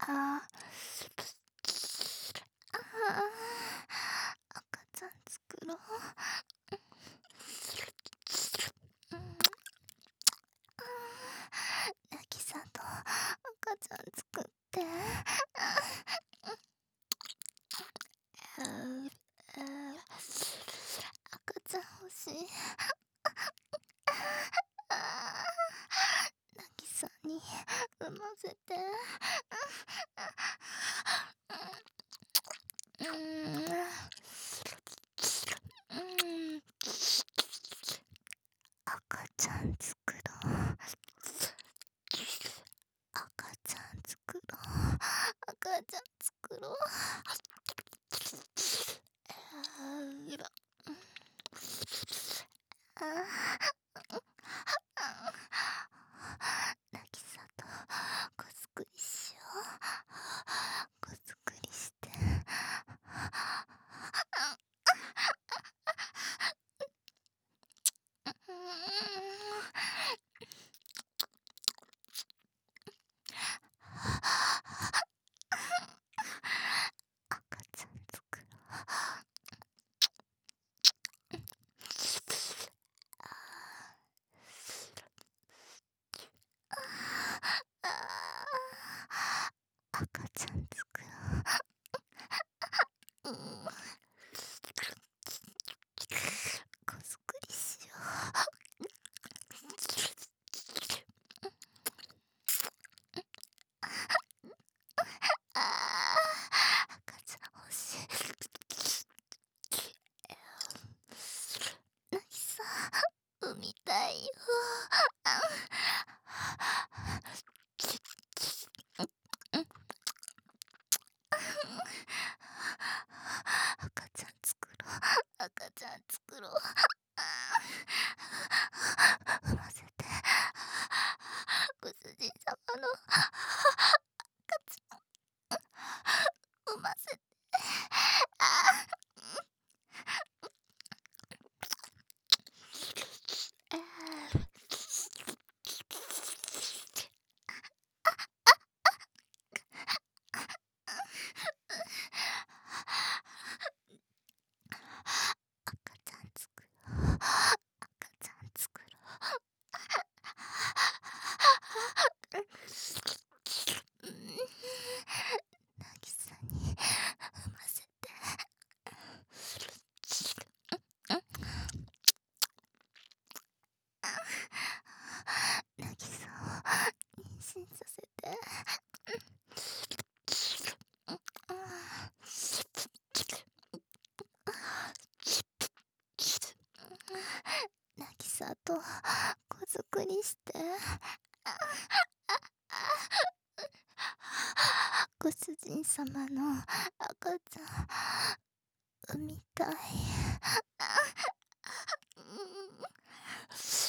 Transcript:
ああ、赤ちゃん作ろう。うん、なぎさと赤ちゃん作って。うう赤ちゃん欲しい。なぎさに産ませて。うん、赤ちゃん作ろう。赤ちゃん作ろう。赤ちゃん作ろう。なぎさと子作りしよう。子作りして。赤ちゃん作ろう。赤ちゃん作ろう。子作りしよう。赤ちゃん欲しい。なぎさ産みたいよ。赤ちゃん作ろう。赤ちゃん作ろう。産ませて。ご主人様の赤ちゃん産ませて。赤ちゃん作ろう。赤ちゃん作ろう。なぎさに産ませて。なぎさを妊娠させて。なぎさと子作りして。ご主人様の赤ちゃん産みたい。